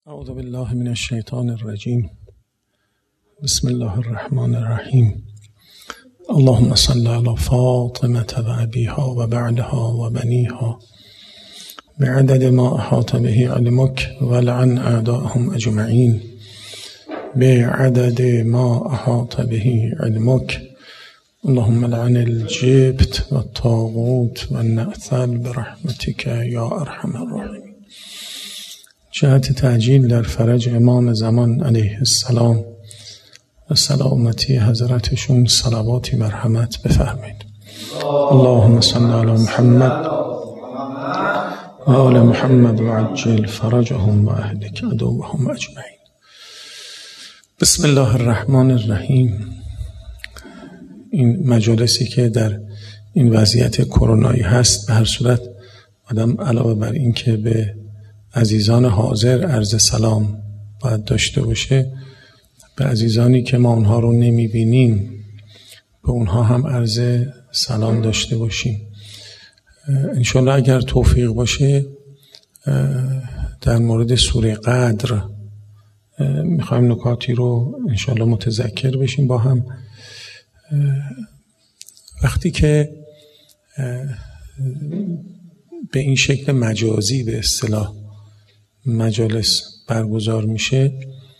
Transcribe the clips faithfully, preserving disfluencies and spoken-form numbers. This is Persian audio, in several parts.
اعوذ بالله من الشیطان الرجیم. بسم الله الرحمن الرحیم. اللهم صل على فاطمة و ابیها و بعلها و بنیها بعدد ما احاط به علمک ولعن اعداءهم اجمعین بعدد ما احاط به علمک. اللهم لعن الجبت و الطاغوت و النعثل برحمتك یا ارحم الراحمین. جهت تعجیل در فرج امام زمان علیه السلام و سلامتی حضرتشون صلواتی مرحمت بفرمایید. اللهم صل علی محمد و آل محمد و عجل فرجهم و اهلک عدوهم اجمعین. بسم الله الرحمن الرحیم. این مجالسی که در این وضعیت کرونایی هست، به هر صورت آدم علاوه بر این که به عزیزان حاضر عرض سلام باید داشته باشه، به عزیزانی که ما اونها رو نمیبینیم به اونها هم عرض سلام داشته باشیم. انشالله اگر توفیق باشه در مورد سوره قدر میخوایم نکاتی رو انشالله متذکر بشیم با هم. وقتی که به این شکل مجازی به اصطلاح مجالس برگزار میشه،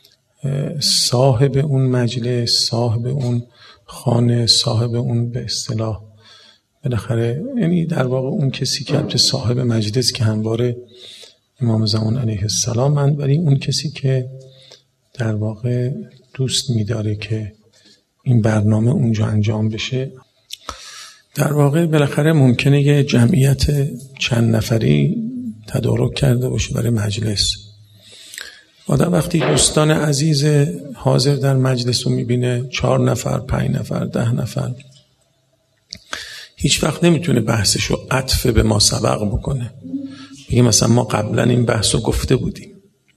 صاحب اون مجلس، صاحب اون خانه، صاحب اون به اصطلاح بالاخره، یعنی در واقع اون کسی که البته صاحب مجلس که همواره امام زمان علیه السلام اند، ولی اون کسی که در واقع دوست میداره که این برنامه اونجا انجام بشه، در واقع بالاخره ممکنه یه جمعیت چند نفری تدارک کرده باشه برای مجلس. آدم وقتی دوستان عزیز حاضر در مجلس رو میبینه، چهار نفر، پنج نفر، ده نفر، هیچ وقت نمیتونه بحثش رو عطف به ما سبق بکنه، بگه مثلا ما قبلا این بحث رو گفته بودیم.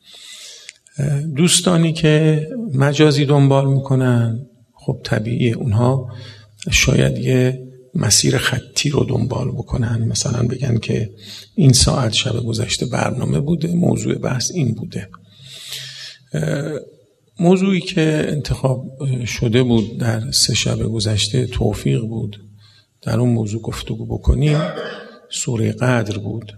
دوستانی که مجازی دنبال میکنن، خب طبیعیه اونها شاید یه مسیر خطی رو دنبال بکنن، مثلا بگن که این ساعت شب گذشته برنامه بوده، موضوع بحث این بوده. موضوعی که انتخاب شده بود در سه شب گذشته توفیق بود در اون موضوع گفتگو بکنیم، سوره قدر بود.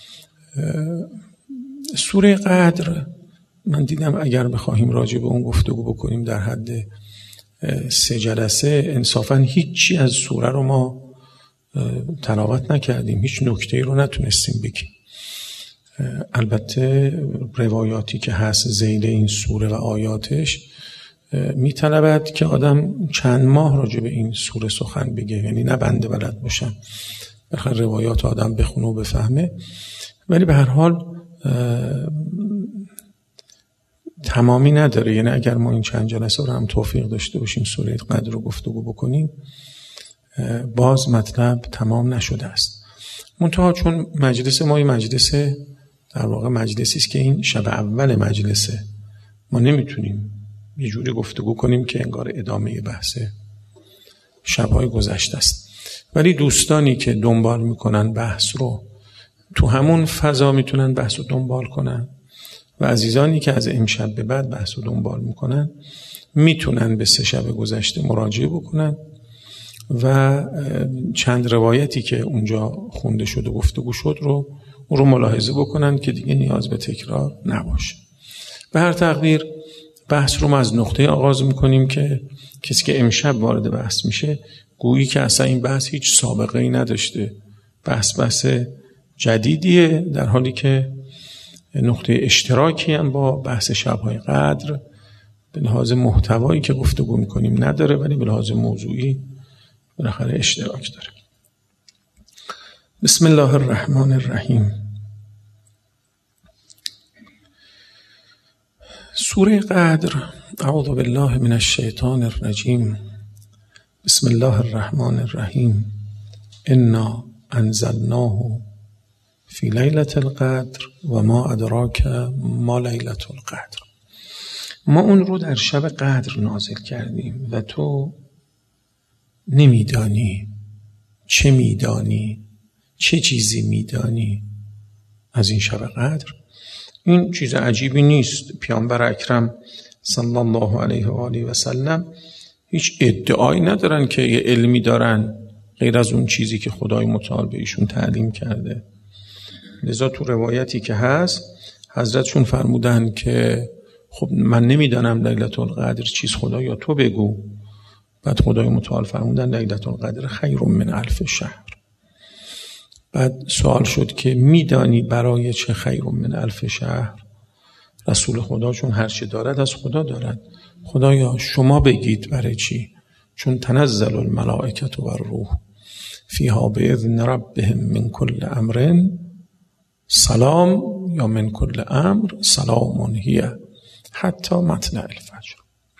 سوره قدر من دیدم اگر بخواهیم راجع به اون گفتگو بکنیم در حد سه جلسه، انصافاً هیچی از سوره رو ما تلاوت نکردیم، هیچ نکته‌ای رو نتونستیم بگیم. البته روایاتی که هست ذیل این سوره و آیاتش میطلبد که آدم چند ماه راجع به این سوره سخن بگه، یعنی نه بنده بلد باشم، بخاطر روایات آدم بخونه و بفهمه. ولی به هر حال تمامی نداره، یعنی اگر ما این چند جلسه رو هم توفیق داشته باشیم سوره قدر رو گفتگو بکنیم، باز مطلب تمام نشده است. منتها چون مجلس ما این مجلس در واقع مجلسی است که این شب اول مجلسه، ما نمیتونیم یه جوری گفتگو کنیم که انگار ادامه بحث شب‌های گذشته است. ولی دوستانی که دنبال میکنن بحث رو، تو همون فضا میتونن بحث رو دنبال کنن، و عزیزانی که از امشب به بعد بحث رو دنبال میکنن میتونن به سه شب گذشته مراجعه بکنن و چند روایتی که اونجا خونده شد و گفتگو شد رو اون رو ملاحظه بکنن که دیگه نیاز به تکرار نباشه. به هر تقدیر بحث رو ما از نقطه آغاز میکنیم که کسی که امشب وارد بحث میشه گویی که اصلا این بحث هیچ سابقه ای نداشته، بحث بحث جدیدیه، در حالی که نقطه اشتراکی هم با بحث شب‌های قدر به لحاظ محتوایی که گفتگو میکنیم نداره، ولی به لحاظ موضوعی بالاخره اشتراک داره. بسم الله الرحمن الرحیم. سوره قدر. اعوذ بالله من الشیطان الرجیم. بسم الله الرحمن الرحیم. انا انزلناه فی لیلة القدر و ما ادراک ما لیلة القدر. ما اون رو در شب قدر نازل کردیم و تو نمیدانی. چه میدانی؟ چه چیزی میدانی از این شب قدر؟ این چیز عجیبی نیست. پیامبر اکرم صلی الله علیه و آله و سلم هیچ ادعایی ندارن که یه علمی دارن غیر از اون چیزی که خدای متعال به ایشون تعلیم کرده. لذا تو روایتی که هست حضرتشون فرمودن که خب من نمیدانم لیلة القدر چیز، خدایا تو بگو. بعد خدای متعال فرمودن لیلة القدر خیر من الف شهر. بعد سوال شد که میدانی برای چه خیر من الف شهر؟ رسول خدا چون هر چه دارد از خدا دارد، خدایا شما بگید برای چی؟ چون تنزل الملائکة و الروح فیها باذن ربهم من کل امر سلام یا من کل امر سلام هی حتی مطلع الفجر.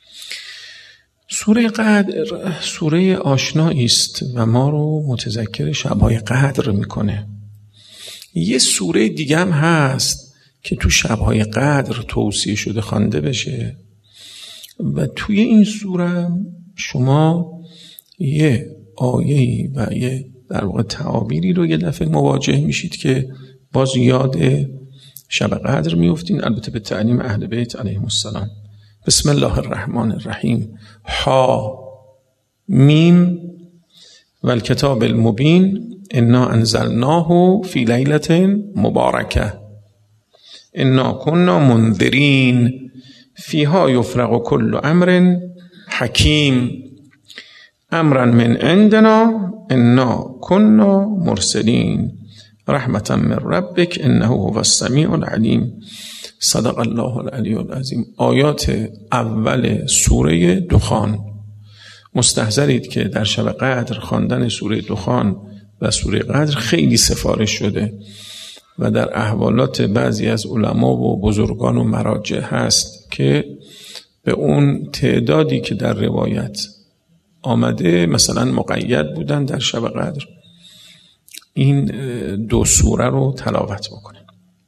سوره قدر سوره آشنایی است و ما رو متذکر شب‌های قدر میکنه. یه سوره دیگه هم هست که تو شب‌های قدر توصیه شده خوانده بشه و توی این سوره شما یه آیه‌ای و یه در واقع تعابیری رو یه دفعه مواجه میشید که باز یاد شب قدر میفتین، البته به تعلیم اهل بیت علیهم السلام. بسم الله الرحمن الرحیم. ها میم و الکتاب المبین انا انزلناه فی لیلة مبارکه انا كنا منذرین فیها یفرق کل امر حکیم امرا من عندنا انا كنا مرسلین رحمتا من ربک انه هو السمیع العلیم. صدق الله العلی العظیم. آیات اول سوره دخان. مستحضرید که در شب قدر خواندن سوره دخان و سوره قدر خیلی سفارش شده و در احوالات بعضی از علما و بزرگان و مراجع هست که به اون تعدادی که در روایت آمده مثلا مقید بودن در شب قدر این دو سوره رو تلاوت بکنن.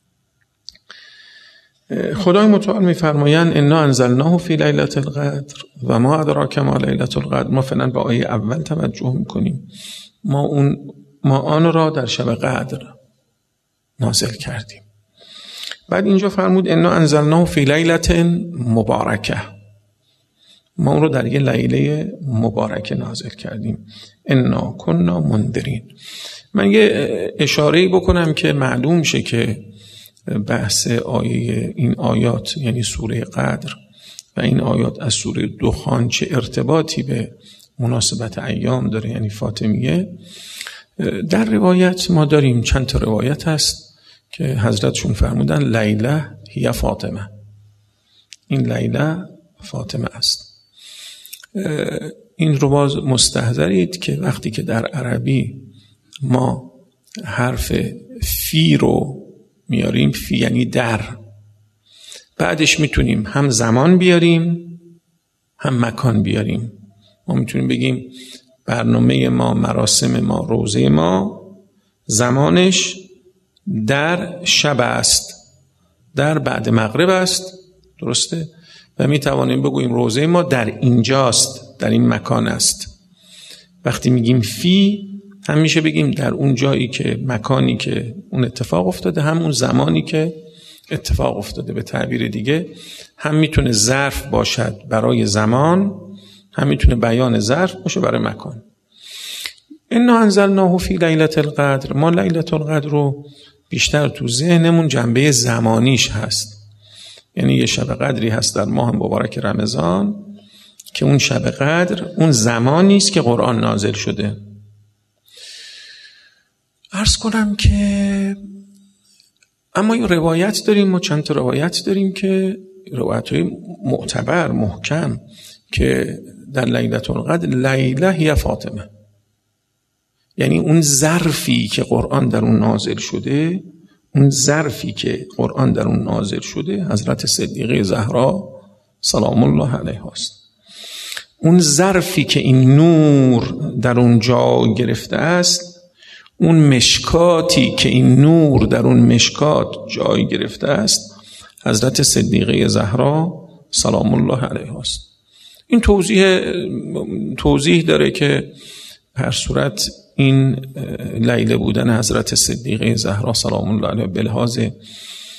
خدای متعال می‌فرمایند انا انزلناه فی لیلة القدر و ما ادراک ما لیلة القدر. ما فعلا به آیه اول توجه می‌کنیم. ما اون ما آن را در شب قدر نازل کردیم. بعد اینجا فرمود انا انزلناه فی لیلة مبارکه. ما اون رو در یه لیله مبارکه نازل کردیم. انا کنا منذرین. من یه اشاره‌ای بکنم که معلوم شه که بحث آیه این آیات یعنی سوره قدر و این آیات از سوره دخان چه ارتباطی به مناسبت ایام داره یعنی فاطمیه. در روایت ما داریم چند تا روایت هست که حضرتشون فرمودن لیله هی فاطمه. این لیله فاطمه است. این رو باز مستحضرید که وقتی که در عربی ما حرف فی رو میاریم، فی یعنی در، بعدش میتونیم هم زمان بیاریم هم مکان بیاریم. ما میتونیم بگیم برنامه ما، مراسم ما، روزه ما زمانش در شب است، در بعد مغرب است، درسته؟ و میتوانیم بگوییم روزه ما در اینجاست، در این مکان است. وقتی میگیم فی هم میشه بگیم در اون جایی که مکانی که اون اتفاق افتاده، هم اون زمانی که اتفاق افتاده. به تعبیر دیگه هم میتونه ظرف باشد برای زمان، هم میتونه بیان ظرف باشه برای مکان. انا انزلناه فی لیلة القدر. ما لیلة القدر رو بیشتر تو ذهنمون جنبه زمانیش هست، یعنی یه شب قدری هست در ماه مبارک رمضان که اون شب قدر اون زمانی است که قرآن نازل شده. عرض کنم که اما یه روایت داریم، ما چند تا روایت داریم که روایت‌های معتبر محکم که در لیلة القدر لیله هی فاطمه، یعنی اون ظرفی که قرآن در اون نازل شده، اون ظرفی که قرآن در اون نازل شده حضرت صدیقه زهرا سلام الله علیها است. اون ظرفی که این نور در اون جا گرفته است، اون مشکاتی که این نور در اون مشکات جای گرفته است حضرت صدیقه زهرا سلام الله علیها است. این توضیح توضیح داره که هر صورت این لیله بودن حضرت صدیقه زهرا سلام الله علیها به لحاظ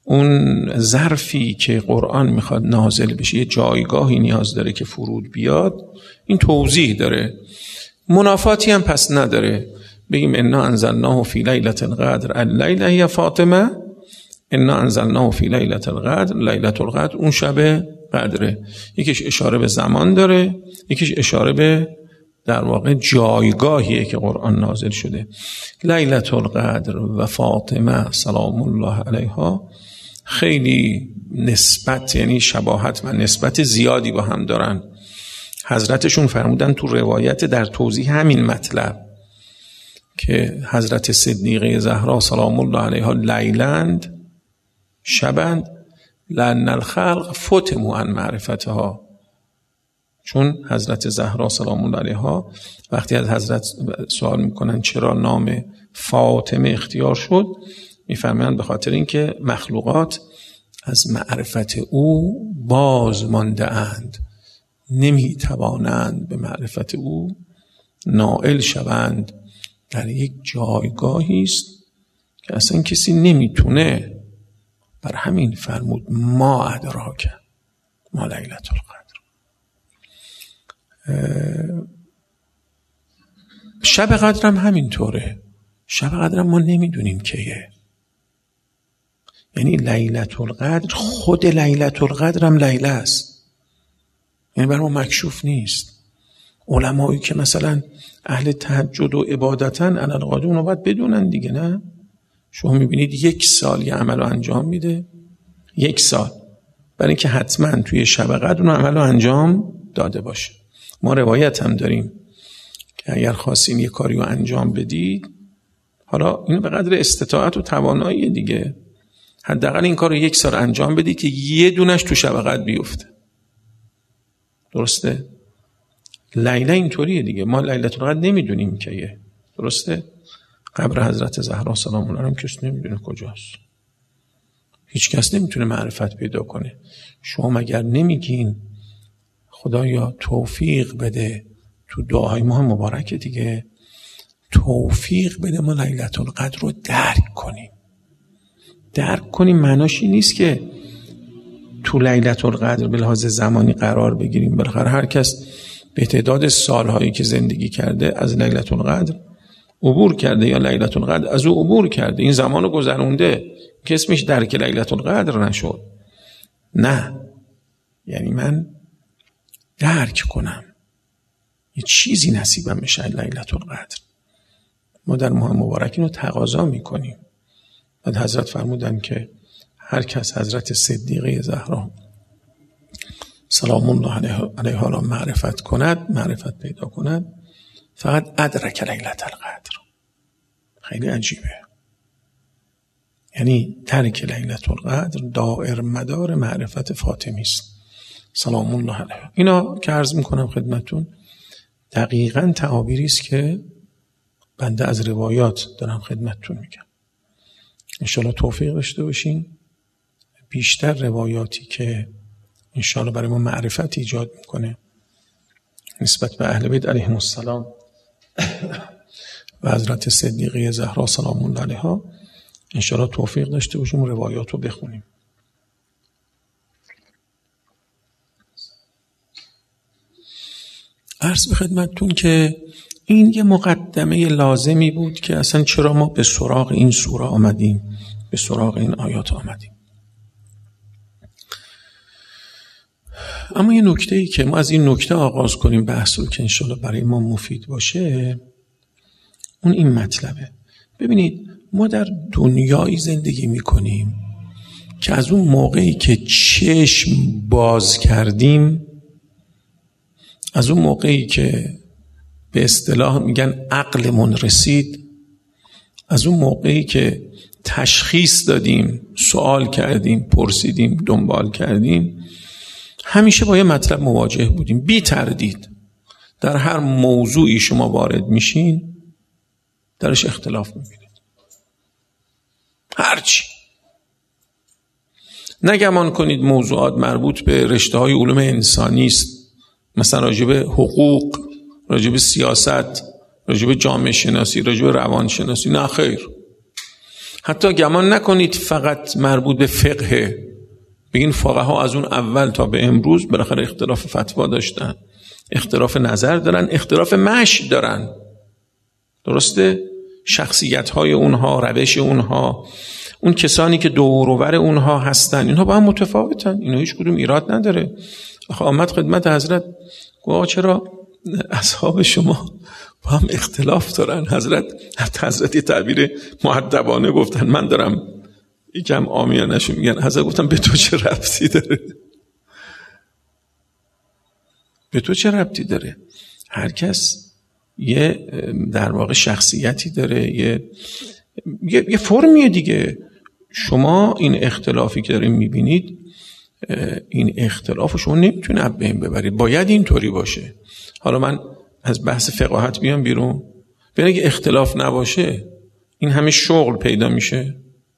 اون ظرفی که قرآن میخواد نازل بشه یه جایگاهی نیاز داره که فرود بیاد، این توضیح داره. منافاتی هم پس نداره بگیم انا انزلناه فی لیلة القدر اللیلة هی فاطمه، انا انزلناه فی لیلة القدر، لیلة القدر اون شب قدره. یکیش اشاره به زمان داره، یکیش اشاره به در واقع جایگاهیه که قرآن نازل شده. لیلة القدر و فاطمه سلام الله علیها خیلی نسبت، یعنی شباهت و نسبت زیادی با هم دارن. حضرتشون فرمودن تو روایت در توضیح همین مطلب که حضرت صدیقه زهرا سلام الله علیها لیلند، شبند، لأن الخلق فتموا عن معرفتها، چون حضرت زهرا سلام الله علیها وقتی از حضرت سوال میکنن چرا نام فاطمه اختیار شد، میفهمن به خاطر اینکه مخلوقات از معرفت او باز مانده اند، نمیتوانند به معرفت او نائل شوند. در یک جایگاهی است که اصلا کسی نمیتونه. بر همین فرمود ما ادراک ما لیلة القدر. شب قدر هم همینطوره. شب قدر هم ما نمیدونیم کیه. یعنی لیلة القدر خود لیلة القدر هم لیله است، یعنی بر ما مکشوف نیست. علمایی که مثلا اهل تهجد و عبادتن علالقاعده اونو باید بدونن دیگه، نه؟ شما میبینید یک سال یه عمل رو انجام میده، یک سال، برای اینکه حتما توی شب قدر اون عمل رو انجام داده باشه. ما روایت هم داریم که اگر خواستین یه کاری رو انجام بدید، حالا اینو به قدر استطاعت و توانایی دیگه، حداقل این کار رو یک سال انجام بدید که یه دونش تو شب قدر بیفته. درسته؟ لیله اینطوریه دیگه. ما لیلة القدر نمیدونیم کیه. درسته؟ قبر حضرت زهرا سلام الله علیها کس نمیدونه کجاست. هیچ کس نمیتونه معرفت پیدا کنه. شما مگر نمیگین خدایا توفیق بده، تو دعای ما هم مبارکه دیگه، توفیق بده ما لیلة القدر رو درک کنیم. درک کنیم معناش این نیست که تو لیلة القدر به لحاظ زمانی قرار بگیریم. بالاخره هر کس به تعداد سالهایی که زندگی کرده از لیلة القدر عبور کرده یا لیلة القدر از او عبور کرده، این زمانو گذرونده که اسمش درک لیلة القدر نشد. نه، یعنی من درک کنم یه چیزی نصیبم بشه لیلة القدر. ما در ماه مبارک اینو تقاضا میکنیم. بعد حضرت فرمودن که هر کس حضرت صدیقه زهرا سلام الله علیها را معرفت کند، معرفت پیدا کند، فقط ادرک لیلة القدر. خیلی عجیبه. یعنی ترک لیلة القدر دائر مدار معرفت فاطمی است سلام الله علیها. اینا که عرض میکنم خدمتون دقیقاً تعابیری است که بنده از روایات دارم خدمتتون میگم. انشالله توفیق داشته باشین. بیشتر روایاتی که انشالله برای ما معرفت ایجاد میکنه نسبت به اهل بیت علیهم السلام و حضرت صدیقه زهرا سلام الله علیها، انشالله توفیق داشته باشیم روایات رو بخونیم. عرض به خدمتتون که این یه مقدمه لازمی بود که اصلا چرا ما به سراغ این سوره آمدیم، به سراغ این آیات آمدیم. اما یه نکته‌ای که ما از این نکته آغاز کنیم بحث رو که انشالله برای ما مفید باشه، اون این مطلبه. ببینید ما در دنیایی زندگی میکنیم که از اون موقعی که چشم باز کردیم، از اون موقعی که به اصطلاح میگن عقلمون رسید، از اون موقعی که تشخیص دادیم، سوال کردیم، پرسیدیم، دنبال کردیم، همیشه با یه مطلب مواجه بودیم. بی تردید در هر موضوعی شما وارد میشین درش اختلاف میبینید. هرچی نگمان کنید موضوعات مربوط به رشته های علوم انسانی است، مثلا راجع به حقوق، راجع به سیاست، راجع به جامعه شناسی، راجع به روان شناسی. نه خیر، حتی گمان نکنید فقط مربوط به فقه، بگین فقها از اون اول تا به امروز بالاخره اختلاف فتوا داشتن، اختلاف نظر دارن، اختلاف مشی دارن. درسته؟ شخصیت های اونها، روش اونها، اون کسانی که دور و بر اونها هستن، اینها با هم متفاوتن، اینا هیچ کدوم ایراد نداره. آخه آمد خدمت حضرت گفت چرا اصحاب شما با هم اختلاف دارن؟ حضرت حضرت تعبیر مؤدبانه گفتن، من دارم یکم عامیانه‌شو میگن، حضرت گفتن به تو چه ربطی داره؟ به تو چه ربطی داره؟ هر کس یه در واقع شخصیتی داره، یه یه, یه فرمیه دیگه. شما این اختلافی که دارین میبینید، این اختلاف شما نمیتونه از بین ببرید، باید اینطوری باشه. حالا من از بحث فقاهت بیام بیرون، ببین اگه اختلاف نباشه این همه شغل پیدا میشه.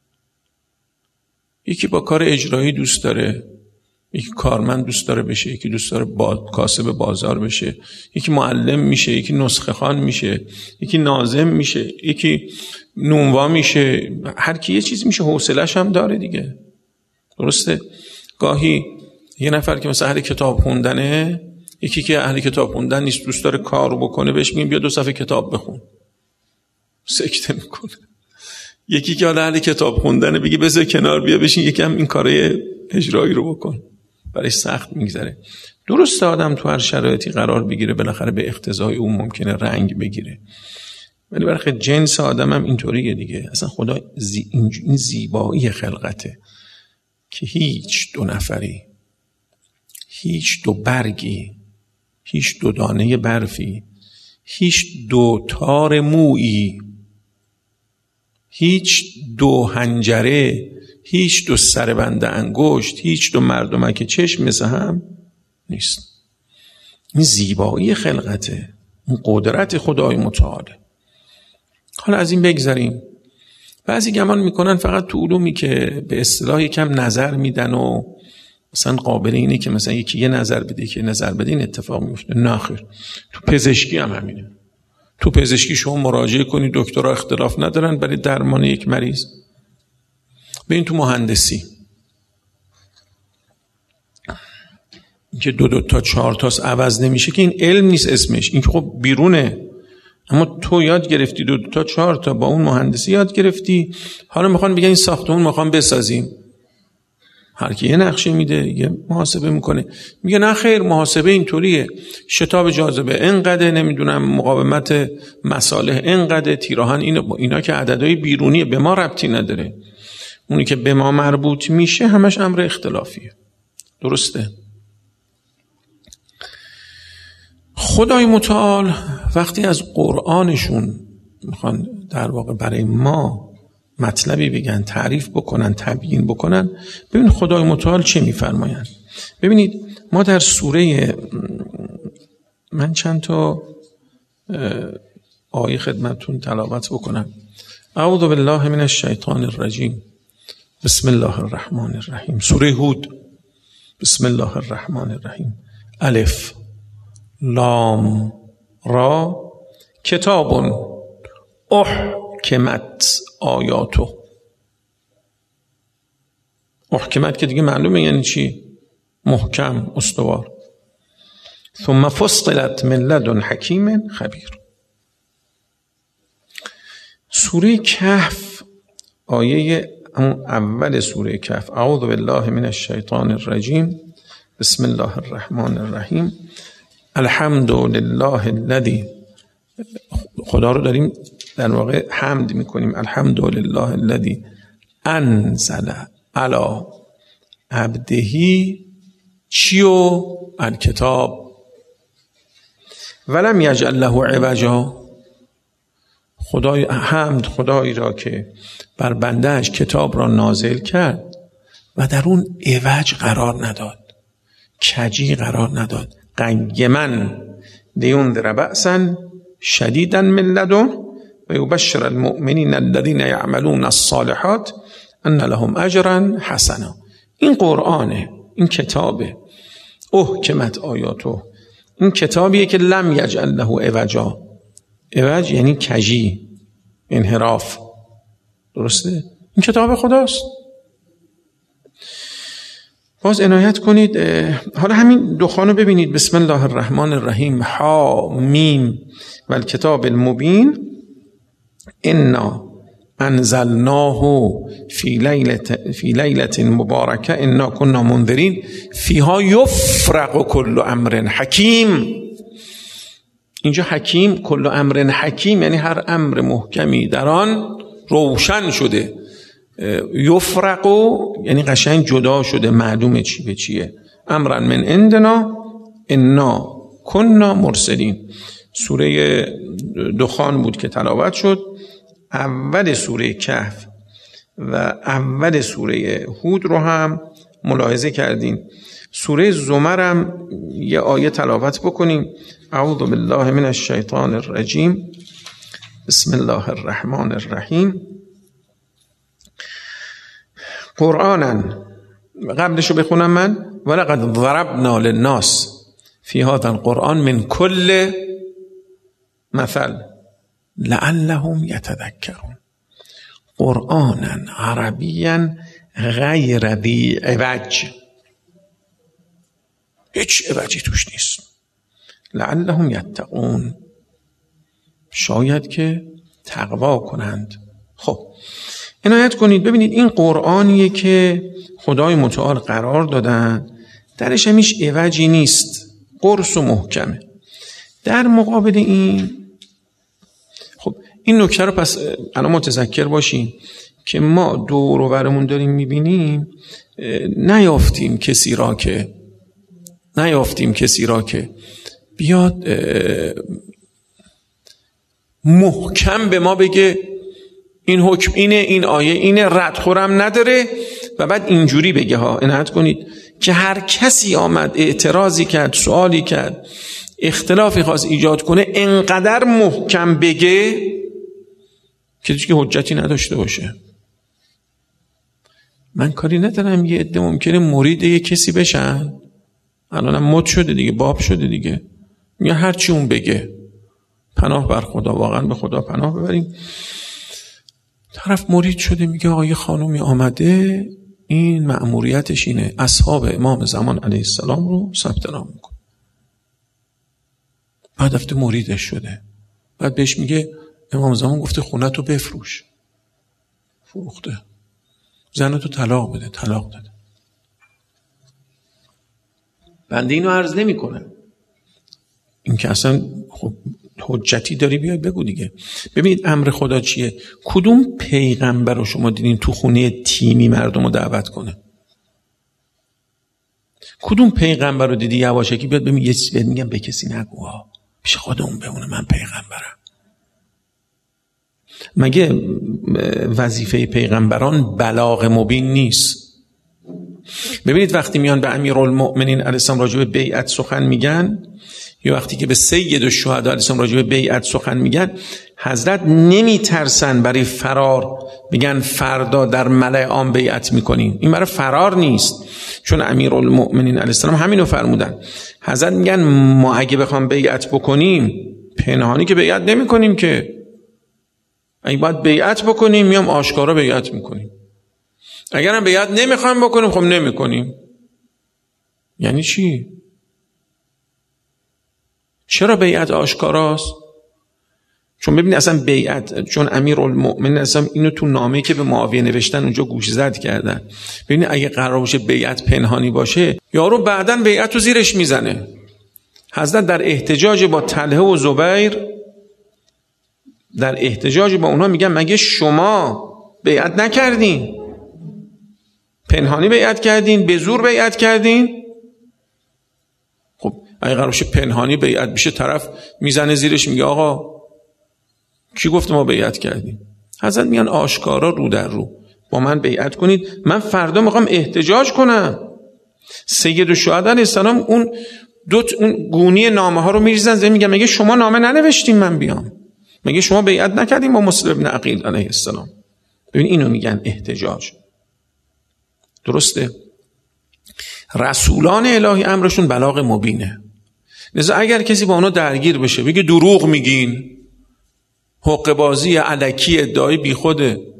یکی با کار اجرایی دوست داره، یکی کارمند دوست داره بشه، یکی دوست داره با... کاسب بازار بشه، یکی معلم میشه، یکی نسخه خوان میشه، یکی ناظم میشه، یکی نونوا میشه، هر کی یه چیز میشه، حوصله‌اش هم داره دیگه. درسته؟ گاهی یه نفر که مثلا اهل کتاب خوندنه، یکی که اهل کتاب خوندن نیست دوست داره کارو بکنه، بهش میگیم بیا دو صفحه کتاب بخون، سکته میکنه. یکی که اهل کتاب خوندنه بگی بذار کنار، بیا بشین یکم این کارای اجرایی رو بکن، برایش سخت میگذره. درسته آدم تو هر شرایطی قرار بگیره بالاخره به اقتضای اون ممکنه رنگ بگیره، ولی برخی جنس آدم هم اینطوریه دیگه. اصلا خدا زی... این زیبایی خلقته که هیچ دو نفری، هیچ دو برگی، هیچ دو دانه برفی، هیچ دو تار مویی، هیچ دو حنجره، هیچ دو سربند انگشت، هیچ دو مردمک چشم مثل هم نیست. این زیبایی خلقته، این قدرت خدای متعاله. حالا از این بگذاریم. بعضی گمان میکنن فقط تو علومی که به اصطلاح یکم نظر میدن و مثلا قابل اینه که مثلا یکی یه نظر بده که نظر بده این اتفاق میفته. نه خیر، تو پزشکی هم همینه. تو پزشکی شما مراجعه کنی، دکترها اختلاف ندارن برای درمان یک مریض. ببین تو مهندسی که دو دو تا چهار تاست عوض نمیشه که این علم نیست اسمش، این که خب بیرونه. اما تو یاد گرفتی دو دو تا چهار تا، با اون مهندسی یاد گرفتی، حالا میخوان بگن این ساختمون میخوان بسازیم، هر کی یه نقشه میده، یه محاسبه میکنه، میگه نه خیر محاسبه اینطوریه، شتاب جاذبه اینقدر، نمیدونم مقاومت مصالح اینقدر، تیراهن اینا، اینا که عددهای بیرونیه، به ما ربطی نداره. اونی که به ما مربوط میشه همش امر اختلافیه. درسته؟ خدای متعال وقتی از قرآنشون میخوان در واقع برای ما مطلبی بگن، تعریف بکنن، تبیین بکنن، ببین خدای متعال چه میفرمایند. ببینید ما در سوره، من چند تا آیه خدمتتون تلاوت بکنم. اعوذ بالله من الشیطان الرجیم، بسم الله الرحمن الرحیم. سوره هود، بسم الله الرحمن الرحیم. الف لام را کتاب احکمت آیاتو. احکمت که دیگه معلومه یعنی چی؟ محکم، استوار. ثم فصلت من لدن حکیم خبیر. سوره کهف آیه اول سوره کهف، اعوذ بالله من الشیطان الرجیم، بسم الله الرحمن الرحیم. الحمد لله الذی، خدا رو داریم در واقع حمد میکنیم، الحمد لله الذی انزل علی عبده چیو الکتاب ولم یجعل له عوجا. خدای حمد خدایی را که بر بندهش کتاب را نازل کرد و در اون عوج قرار نداد، کجی قرار نداد. قیما لینذر بأسا شدیدا من لدن و یبشر المؤمنین الذین یعملون الصالحات ان لهم اجرا حسنا. این قرآنه، این کتابه، احکمت آیاتو، این کتابیه که لم یجعل له عوجا. عوج یعنی کجی، انحراف. درسته؟ این کتاب خداست. باز عنایت کنید. حالا همین دخان رو ببینید. بسم الله الرحمن الرحیم. ها میم و الکتاب المبین انا انزلناه فی لیلة فی لیلة مبارکه انا کنا منذرین فیها یفرق کل امر حکیم. اینجا حکیم، کل امر حکیم یعنی هر امر محکمی در آن روشن شده. یفرقو یعنی قشنگ جدا شده، معلومه چی به چیه. امرا من عندنا انا کنا مرسلین. سوره دخان بود که تلاوت شد. اول سوره کهف و اول سوره هود رو هم ملاحظه کردین. سوره زمر هم یه آیه تلاوت بکنیم. اعوذ بالله من الشیطان الرجیم. بسم الله الرحمن الرحیم. قرآنن، قبلشو بخونم من. ولقد ضربنا للناس فی هذا القرآن من کل مثل لعلهم یتذکرون. قرآنا عربیا غیر ذی عوج، هیچ عوجی توش نیست. لعلهم یتقون، شاید که تقوا کنند. خب عنایت کنید ببینید این قرآنیه که خدای متعال قرار دادن، درش هم هیچ عوجی نیست، قرص و محکمه. در مقابل این خب این نکته رو پس الان متذکر باشیم که ما دور و برمون داریم میبینیم، نیافتیم کسی را که نیافتیم کسی را که بیاد محکم به ما بگه این حکم اینه، این آیه اینه، ردخورم نداره و بعد اینجوری بگه. ها عنایت کنید که هر کسی آمد اعتراضی کرد، سوالی کرد، اختلافی خواست ایجاد کنه، انقدر محکم بگه که دیگه حجتی نداشته باشه. من کاری ندارم یه عده ممکنه مرید یه کسی بشن، الانم مد شده دیگه، باب شده دیگه، میگه هر چی اون بگه. پناه بر خدا، واقعا به خدا پناه ببریم. طرف مرید شده میگه آقا یه خانومی آمده این مأموریتش اینه، اصحاب امام زمان علیه السلام رو ثبت نام میکنه. بعد رفته مریدش شده، بعد بهش میگه امام زمان گفته خونتو بفروش، فروخته. زنتو طلاق بده، طلاق داده. بنده اینو عرض نمی کنم، این که اصلا خب حجتی داری بیای بگو دیگه. ببینید امر خدا چیه؟ کدوم پیغمبر رو شما دیدین تو خونه تیمی مردم رو دعوت کنه؟ کدوم پیغمبر رو دیدی یواشکی بیاد ببین یه چیزی میگم به کسی نگو ها، پیش خودمون بمونه من پیغمبرم؟ مگه وظیفه پیغمبران بلاغ مبین نیست؟ ببینید وقتی میان به امیرالمؤمنین علیه السلام راجع به بیعت سخن میگن، یا وقتی که به سید الشهدا علیه السلام راجع به بیعت سخن میگن، حضرت نمیترسن برای فرار میگن فردا در ملأ عام بیعت میکنین. این برای فرار نیست، چون امیرالمؤمنین علیه السلام همینو فرمودن. حضرت میگن ما اگه بخوام بیعت بکنیم پنهانی که بیعت نمیکنیم، که اگه باید بیعت بکنیم میام آشکارا بیعت میکنیم، اگرم بیعت نمیخوام بکنیم خب نمیکنیم. یعنی چی؟ چرا بیعت آشکاراست؟ چون ببینید اصلا بیعت، چون امیرالمؤمنین اصلا اینو تو نامه‌ای که به معاویه نوشتن اونجا گوش زد کردن. ببینید اگه قرار باشه بیعت پنهانی باشه، یارو بعدن بیعت رو زیرش میزنه. حضرت در احتجاج با طلحه و زبیر، در احتجاج با اونها میگن مگه شما بیعت نکردین؟ پنهانی بیعت کردین؟ به زور بیعت کردین؟ خب اگه قرار باشه پنهانی بیعت بشه، طرف میزنه زیرش میگه آقا کی گفت ما بیعت کردیم؟ حضرت میگن آشکارا رو در رو با من بیعت کنید، من فردا میخوام احتجاج کنم. سید الشهدا علیه السلام اون دو اون گونی نامه ها رو میریزن زمین، میگن مگه شما نامه ننوشتین من بیام؟ مگه شما بیعت نکردین با مسلم بن عقیل علیه السلام؟ ببین اینو میگن احتجاج. درسته؟ رسولان الهی امرشون بلاغ مبینه. لذا اگر کسی با اونا درگیر بشه بگه دروغ میگین، حقه بازی، الکی، ادعای بیخوده،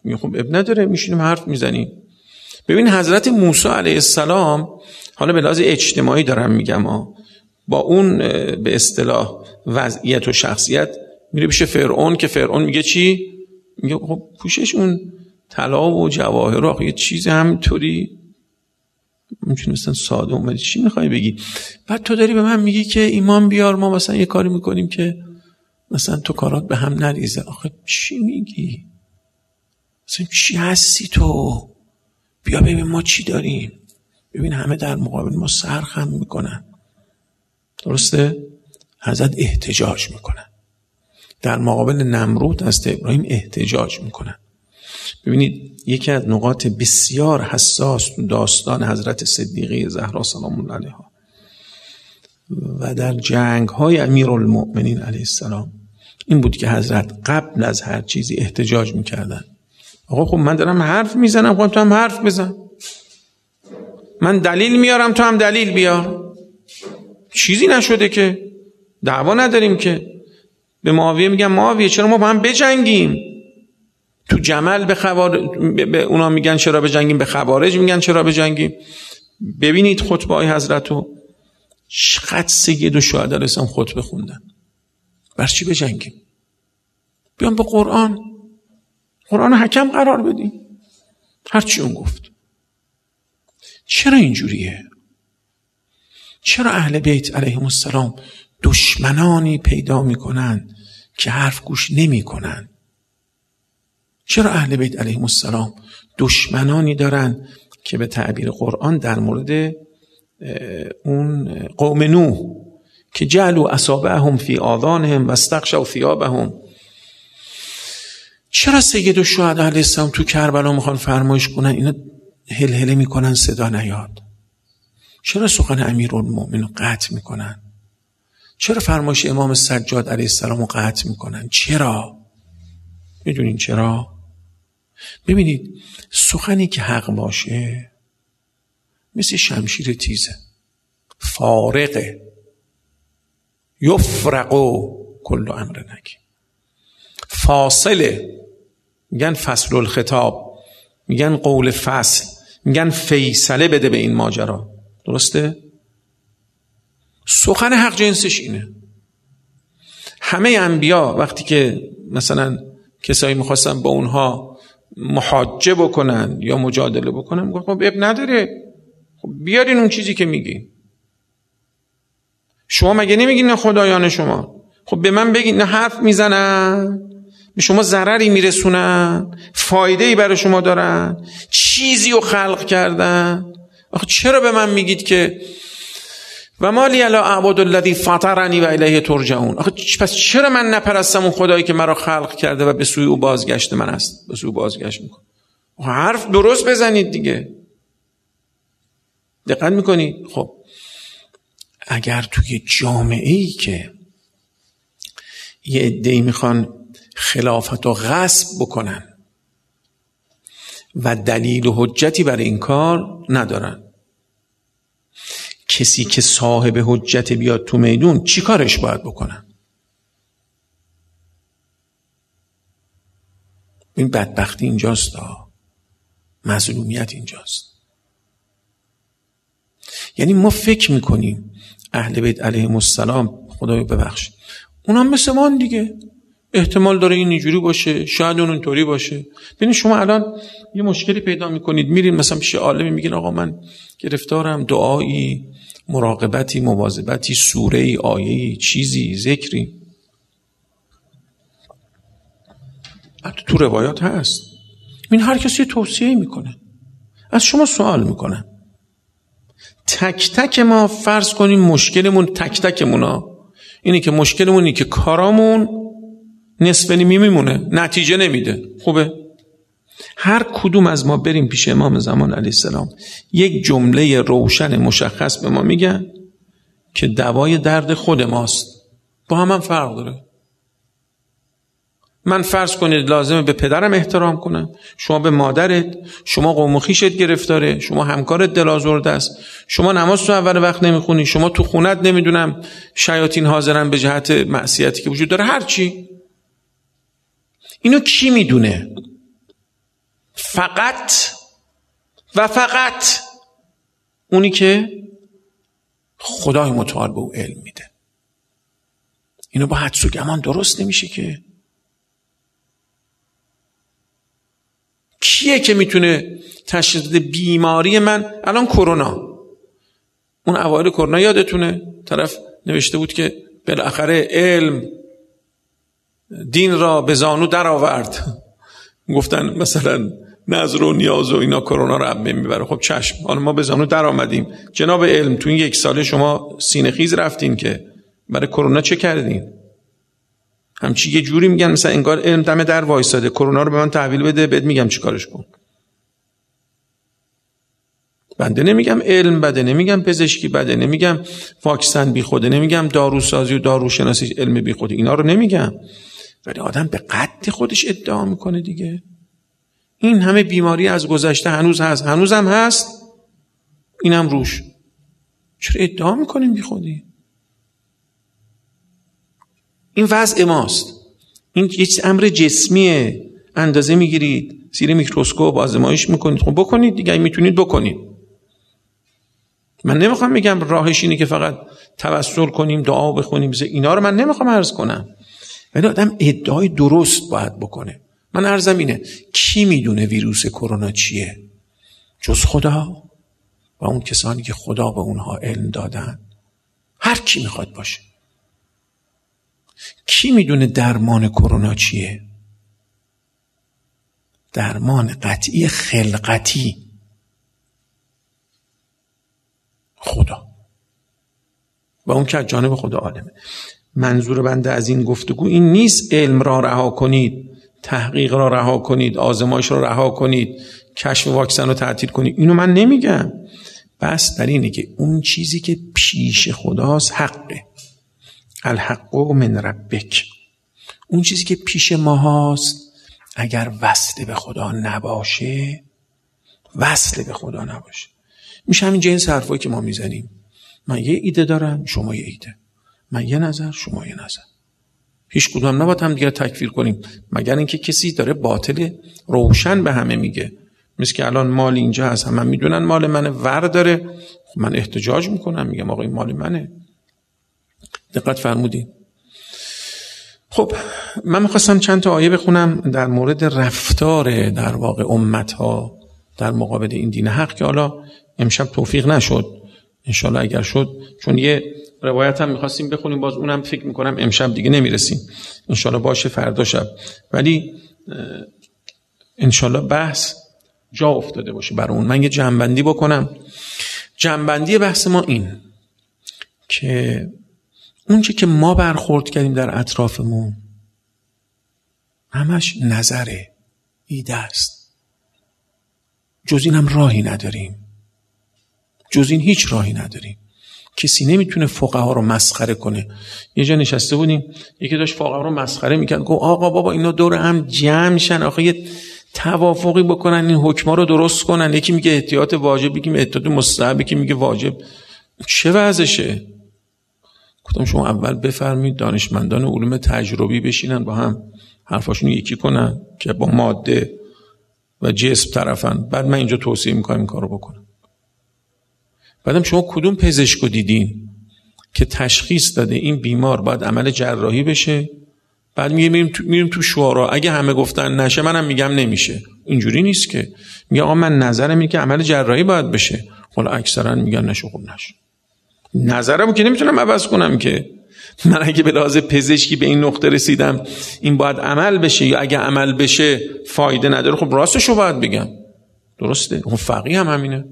میگه خب اب نداره، میشینیم حرف میزنیم. ببین حضرت موسی علیه السلام، حالا به لحاظ اجتماعی دارم میگم ها، با اون به اصطلاح وضعیت و شخصیت میره پیش فرعون که فرعون میگه چی؟ میگه خب پوشش اون طلا و جواهر و یه چیز همینطوری میتونستن ساده اومدی، چی میخوای بگی؟ بعد تو داری به من میگی که ایمان بیار، ما مثلا یه کاری میکنیم که مثلا تو کارات به هم نریزه. آخه چی میگی؟ مثلا چی هستی تو؟ بیا ببین ما چی داریم. ببین همه در مقابل ما سرخم میکنن. درسته؟ حضرت احتجاج میکنن. در مقابل نمرود از ابراهیم احتجاج میکنن. ببینید یکی از نقاط بسیار حساس تو داستان حضرت صدیقه زهرا سلام الله علیها و در جنگ های امیرالمؤمنین علیه السلام این بود که حضرت قبل از هر چیزی احتجاج میکردن. آقا خب من دارم حرف میزنم، خب تو هم حرف بزن. من دلیل میارم تو هم دلیل بیار. چیزی نشده که، دعوا نداریم که. به معاویه میگم معاویه چرا ما با هم بجنگیم؟ تو جمل به خوارج، به اونا میگن چرا بجنگیم، به خوارج میگن چرا بجنگیم. ببینید خطبه های حضرت رو، چقدر سید و شهدا رسام خطبه خوندن. بر چی بجنگیم؟ بیان به قرآن، قرآن حکم قرار بدیم. هر چی اون گفت. چرا اینجوریه؟ چرا اهل بیت علیهم السلام دشمنانی پیدا میکنن که حرف گوش نمیکنن؟ چرا اهل بیت علیهم السلام دشمنانی دارن که به تعبیر قرآن در مورد اون قوم نوح که جعلوا اصابعهم فی آذانهم واستغشوا ثیابهم، چرا سید الشهدا علیه السلام تو کربلا میخوان فرمایش کنن اینا هلهله میکنن صدا نیاد؟ چرا سخن امیرالمؤمنین قطع میکنن؟ چرا فرمایش امام سجاد علیه السلام رو قطع میکنن؟ چرا؟ میدونین چرا؟ ببینید سخنی که حق باشه مثل شمشیر تیزه، فارقه، یفرقو کل امر نکی، فاصله، میگن فصل الخطاب، میگن قول فصل، میگن فیصله بده به این ماجرا. درسته؟ سخن حق جنسش اینه. همه انبیا وقتی که مثلا کسایی میخواستن با اونها محاجه بکنن یا مجادله بکنن، میگن خب اب نداره، خب بیارین اون چیزی که میگی. شما مگه نمیگین نه خدایان شما؟ خب به من بگین. نه حرف میزنن، به شما ضرری میرسونن، فایده‌ای برای شما دارن، چیزی رو خلق کردن. آخه چرا به من میگید که و ما لی الا اعبد الذی فطرنی و الیه ترجعون؟ آخه پس چرا من نپرستم اون خدایی که مرا خلق کرده و به سوی او بازگشت من است، به سوی او بازگشت میکنه؟ حرف درست بزنید دیگه. دقت میکنید؟ خب اگر توی جامعه‌ای که یه عده‌ای میخوان خلافت و غصب بکنن و دلیل و حجتی برای این کار ندارن، کسی که صاحب حجت بیاد تو میدون چی کارش باید بکنن؟ این بدبختی اینجاست، مظلومیت اینجاست. یعنی ما فکر میکنیم اهل بیت علیهم السلام، خدایا ببخش، اونا مثل ما دیگه، احتمال داره این اینجوری باشه، شاید اون اونطوری باشه. ببین شما الان یه مشکلی پیدا میکنید، میرین مثلا پیش عالمی میگین آقا من گرفتارم، دعایی، مراقبتی، مواظبتی، سوره‌ای، آیه‌ای، چیزی، ذکری. تو روایات هست. این هر کسی توصیه میکنه، از شما سوال میکنه. تک تک ما فرض کنیم مشکلمون تک تکمونا اینه که مشکلمون اینه که کارامون نصف نیمه میمونه، نتیجه نمیده. خوبه؟ هر کدوم از ما بریم پیش امام زمان علیه السلام، یک جمله روشن مشخص به ما میگن که دوای درد خود ماست. با هم هم فرق داره. من فرض کنید لازمه به پدرم احترام کنم، شما به مادرت، شما قوم و خویشت گرفتاره، شما همکارت دل آزرده است، شما نماز تو اول وقت نمیخونی، شما تو خونت نمیدونم شیاطین حاضرن به جهت معصیتی که وجود داره، هر چی. اینو کی میدونه؟ فقط و فقط اونی که خدای متعال به او علم میده. اینو با حدس و گمان درست نمیشه که. کیه که میتونه تشخیص بده بیماری من الان کرونا؟ اون اوایل کرونا یادتونه طرف نوشته بود که بالاخره علم دین را به زانو در آورد. گفتن مثلا نظر و نیاز و اینا کرونا رو عبه میبره. خب چشم، حالا ما به زانو در آمدیم. جناب علم تو این یک ساله شما سینه خیز رفتین که برای کرونا چه کردین؟ همچی یه جوری میگن مثلا انگار علم دم در وایساده، کرونا رو به من تحویل بده بهت میگم چیکارش کن. بنده نمیگم علم بده، نمیگم پزشکی بده، نمیگم واکسن بی خوده، نمیگم داروسازی و داروشناسی علم بی خوده، اینا رو نمیگم. ولی آدم به قد خودش ادعا میکنه دیگه. این همه بیماری از گذشته هنوز هست، هنوزم هست، اینم روش. چرا ادعا میکنیم بی خودی؟ این وضع ماست. این یه امر جسمیه، اندازه میگیرید، زیر میکروسکوپ آزمایش میکنید. خب بکنید دیگه، میتونید بکنید. من نمیخوام بگم راهش اینه که فقط توسل کنیم، دعا بخونیم، اینا رو من نمیخوام عرض کنم. ولی آدم ادعای درست باید بکنه. من عرضم اینه، کی میدونه ویروس کرونا چیه؟ جز خدا و اون کسانی که خدا به اونها علم دادن. هر کی میخواد باشه. کی میدونه درمان کرونا چیه؟ درمان قطعی خلقتی خدا و اون که از جانب خدا عالمه. منظور بنده از این گفتگو این نیست علم را رها کنید، تحقیق را رها کنید، آزمایش را رها کنید، کشف واکسن رو تعطیل کنید. اینو من نمیگم. بس در اینه که اون چیزی که پیش خداست حقه. الحق من ربک. اون چیزی که پیش ما هست اگر وصل به خدا نباشه، وصل به خدا نباشه، میشه همین جنس حرفایی که ما میزنیم. من یه ایده دارم، شما یه ایده. من یه نظر، شما یه نظر. هیچ کدوم نباید هم دیگه تکفیر کنیم، مگر اینکه کسی داره باطل روشن به همه میگه. مثل که الان مال اینجا هست، همه میدونن مال منه، ور داره. خب من احتجاج میکنم، میگم آقا این مال منه. دقت فرمودین؟ خب من میخواستم چند تا آیه بخونم در مورد رفتار در واقع امتها در مقابل این دین حق که حالا امشب توفیق نشد. انشالله اگر شد، چون یه روایت هم میخواستیم بخونیم، باز اونم فکر میکنم امشب دیگه نمیرسیم. انشالله باشه فردا شب. ولی انشالله بحث جا افتاده باشه برای اون. من یه جمع‌بندی بکنم. جمع‌بندی بحث ما این که اون چی که ما برخورد کردیم در اطرافمون همش نظره، ایده است. جز اینم راهی نداریم. جز این هیچ راهی نداریم. کسی نمیتونه فقها رو مسخره کنه. یه جا نشسته بودیم، یکی داشت فقها رو مسخره میکرد، گفت آقا بابا اینا دور هم جمع میشن، آخه یه توافقی بکنن، این حکما رو درست کنن. یکی میگه احتیاط واجب، یکی میگه احتیاط مستحب، یکی میگه واجب. چه وضعشه؟ گفتم شما اول بفرمید دانشمندان علوم تجربی بشینن با هم حرفاشون یکی کنن که با ماده و جسم طرفن، بعد من اینجا توصیه میکنم این کارو بکنم. بعدم شما کدوم پزشکو دیدین که تشخیص داده این بیمار باید عمل جراحی بشه؟ بعد میگه میریم تو میریم تو شورا، اگه همه گفتن نشه منم میگم نمیشه. اینجوری نیست که. میگه آقا من نظرم اینه که عمل جراحی باید بشه. حالا اکثرا میگن نشه. خب نشه. نظرمو که نمیتونم عوض کنم که. من اگه به لحاظ پزشکی به این نقطه رسیدم این باید عمل بشه یا اگه عمل بشه فایده نداره، خب راستشو باید بگم. درسته؟ خب فقیه هم همینه.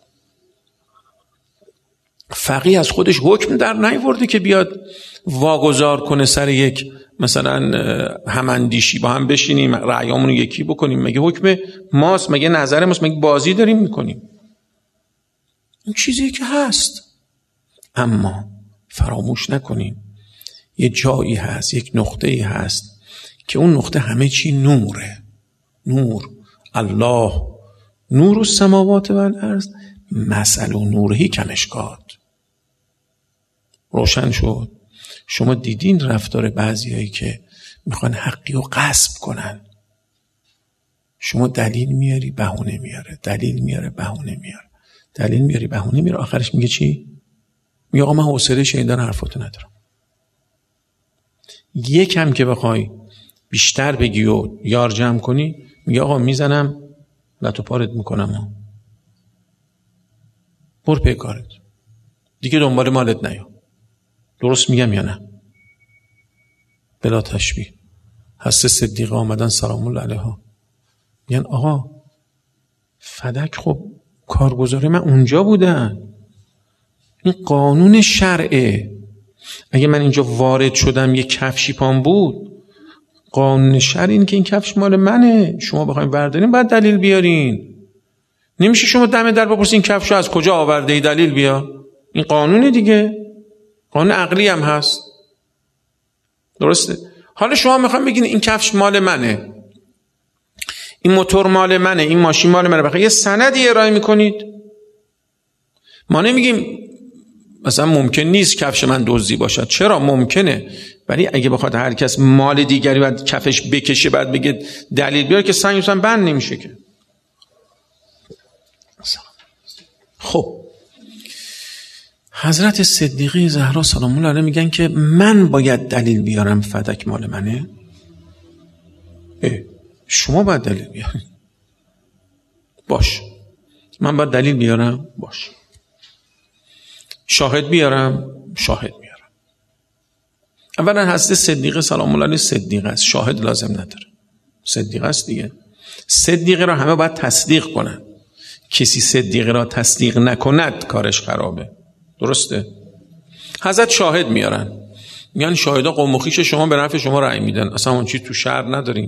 فقیه از خودش حکم در نیورده که بیاد واگذار کنه سر یک مثلا هماندیشی، با هم بشینیم رأیامون رو یکی بکنیم. مگه حکم ماست؟ مگه نظر ماست؟ مگه بازی داریم میکنیم؟ این چیزی که هست. اما فراموش نکنیم یه جایی هست، یک نقطه‌ای هست که اون نقطه همه چی نوره. نور الله نور السماوات و الارض مثل نورهی کمشکات. روشن شد. شما دیدین رفتار بعضیایی که میخوان حقی رو غصب کنن. شما دلیل میاری بهونه میاره، دلیل میاره بهونه میاره، دلیل میاری بهونه میاره، آخرش میگه چی؟ میگه آقا من حوصله شنیدن حرفاتو ندارم. یکم که بخوای بیشتر بگی و یار جمع کنی، میگه آقا میزنم لتو پارت میکنم، برو پی کارت، دیگه دنبال مالت نیا. درست میگم یا نه؟ بلا تشبیه. هست صدیقه آمدن سلام الله علیها میگن آقا فدک، خب کارگزار من اونجا بودن، این قانون شرعه، اگه من اینجا وارد شدم یه کفشی پام بود، قانون شرع این که این کفش مال منه، شما بخواید بردارین باید دلیل بیارین. نمیشه شما دم در بپرسین این کفشو از کجا آورده ای، دلیل بیا. این قانونه دیگه، قانون عقلی هم هست. درسته؟ حالا شما میخوایم بگین این کفش مال منه، این موتور مال منه، این ماشین مال منه، بخاطر یه سندی ارائه میکنید. ما نمیگیم مثلا ممکن نیست کفش من دزدی باشد، چرا ممکنه، ولی اگه بخواد هر کس مال دیگری بعد کفش بکشه بعد بگه دلیل بیار که سنگ مثلا بند نمیشه که. خب حضرت صدیقه زهرا سلام الله علیها میگن که من باید دلیل بیارم فدک مال منه؟ اه شما باید دلیل بیارم. باش، من باید دلیل بیارم؟ باش. شاهد بیارم؟ شاهد میارم. اولا حضرت صدیقه سلام الله علیه صدیقه است، شاهد لازم نداره، صدیقه است دیگه. صدیقه را همه باید تصدیق کنن، کسی صدیقه را تصدیق نکند کارش خرابه. درسته؟ حضرت شاهد میارن، میگن شاهدا قوم و خویش شما به نفع شما رأی میدن، اصلا اون چی تو شهر نداریم.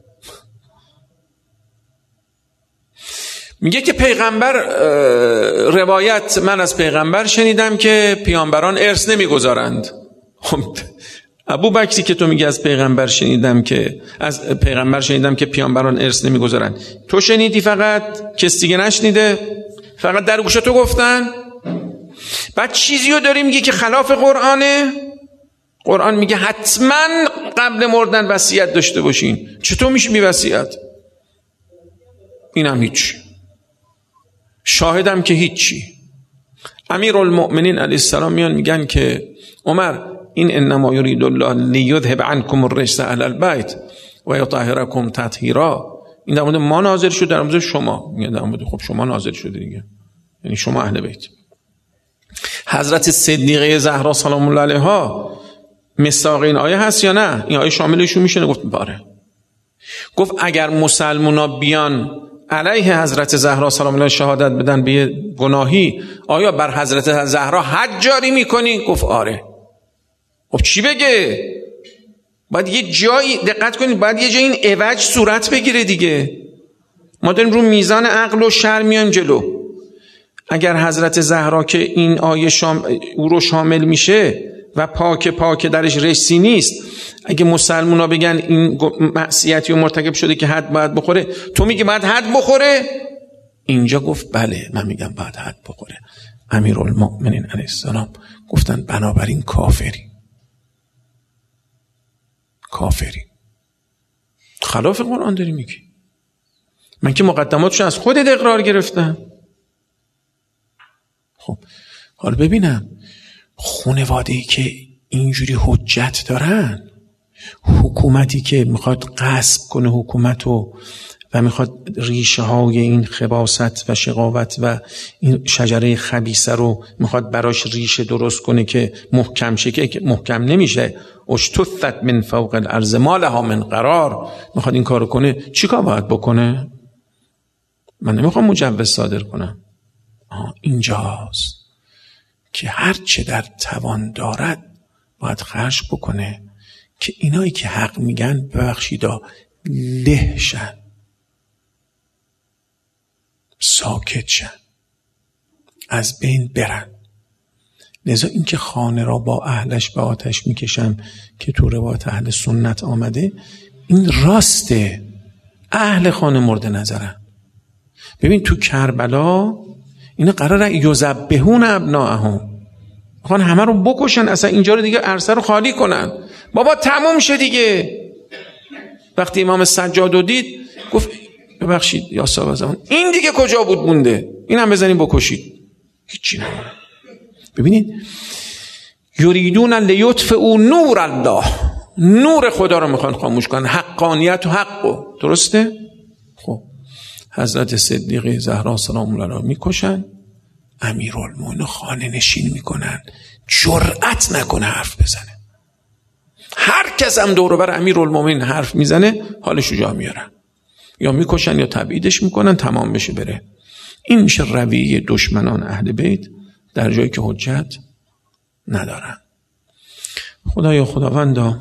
میگه که پیغمبر روایت، من از پیغمبر شنیدم که پیامبران ارث نمیگذارند. خب ابو بکری که تو میگی از پیغمبر شنیدم که از پیغمبر شنیدم که پیامبران ارث نمیگذارند، تو شنیدی فقط؟ کس دیگه نشنیده؟ فقط در گوش تو گفتن؟ بعد چیزی رو داری میگه که خلاف قرآنه. قرآن میگه حتما قبل مردن وصیت داشته باشین. چطور میشه بی وصیت؟ اینم هیچ، شاهدم که هیچی. امیرالمؤمنین علیه السلام میان میگن که عمر این انما یرید الله لیذهب عنکم الرجس اهل البیت و یطهرکم تطهیرا. این در مورد ما نازل شده، در مورد شما. میگن در مورد خب شما نازل شده دیگه، یعنی شما اهل بیت. حضرت صدیقه زهرا سلام الله علیها مصداق این آیه هست یا نه؟ این آیه شاملشون میشه؟ گفت باره. گفت اگر مسلمونا بیان علیه حضرت زهرا سلام الله شهادت بدن به گناهی، آیا بر حضرت زهرا حد جاری میکنی؟ گفت آره. خب چی بگه؟ باید یه جایی دقت کنید، باید یه جایی این عوج صورت بگیره دیگه. ما داریم رو میزان عقل و شرع میایم جلو. اگر حضرت زهرا که این آیه شام او رو شامل میشه و پاک پاک درش رجسی نیست، اگه مسلمونا بگن این معصیتی و مرتکب شده که حد باید بخوره، تو میگی باید حد بخوره؟ اینجا گفت بله من میگم باید حد بخوره. امیرالمؤمنین علیه السلام گفتن بنابراین کافری، کافری. خلاف قرآن داری میگی. من که مقدماتشو از خودت اقرار گرفتم. خب حالا ببینم خانواده‌ای که اینجوری حجت دارن، حکومتی که میخواد غصب کنه حکومتو و میخواد ریشه های این خباثت و شقاوت و این شجره خبیثه رو میخواد براش ریشه درست کنه که محکم شه، که محکم نمیشه. اشتثت من فوق الارض ما لها من قرار. میخواد این کارو کنه، چیکار باید بکنه؟ من نمیخوام مجوز صادر کنم. آه اینجاست که هر چه در توان دارد باید خرج بکنه که اینایی که حق میگن ببخشیدا له شن، ساکت شن، از بین برن. لذا این که خانه را با اهلش به آتش میکشم که تو روایت اهل سنت آمده، این راسته. اهل خانه مورد نظرن. ببین تو کربلا اینا قراره یذبحون ابناءهم، خان همه رو بکشن، اصلا اینجا رو دیگه عرصه رو خالی کنن. بابا تموم شه دیگه. وقتی امام سجاد رو دید گفت ببخشید یا صاحب زمان، این دیگه کجا بود مونده، این هم بزنیم بکشید، هیچی نمونه. ببینید یریدون لیطفئوا نور الله، نور خدا رو میخوان خاموش کنن، حقانیت و حقو. درسته؟ خب حضرت صدیقه زهرا سلام الله علیها میکشن، امیرالمومنین خانه نشین میکنن، جرأت نکنه حرف بزنه. هر کس هم دور و بر امیرالمومنین حرف میزنه حالشو جا میارن، یا میکشن یا تبعیدش میکنن، تمام بشه بره. این میشه رویه دشمنان اهل بیت در جایی که حجت ندارن. خدایا خداوندا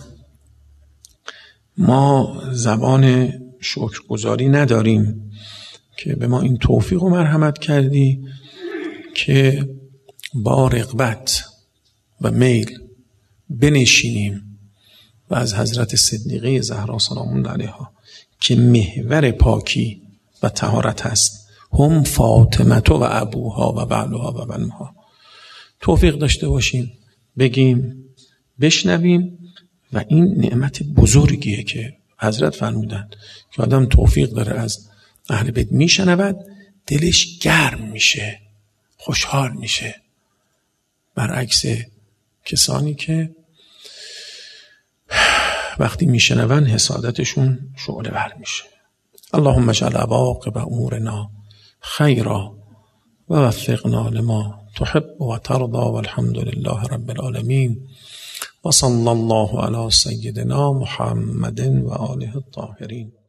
ما زبان شکرگزاری نداریم که به ما این توفیق و مرحمت کردی که با رغبت و میل بنشینیم و از حضرت صدیقه زهرا سلام الله علیها که محور پاکی و طهارت است، هم فاطمه و ابوها و بعلها و بنها، توفیق داشته باشیم بگیم، بشنویم. و این نعمت بزرگیه که حضرت فرمودن که آدم توفیق داره از اهل بیت میشنود، دلش گرم میشه، خوشحال میشه، برعکس کسانی که وقتی میشنون حسادتشون شعله ور میشه. اللهم اجعل عواقب امورنا خیرا و وفقنا لما تحب و ترضى والحمد لله رب العالمین و صلی الله علی سیدنا محمد و آله الطاهرین.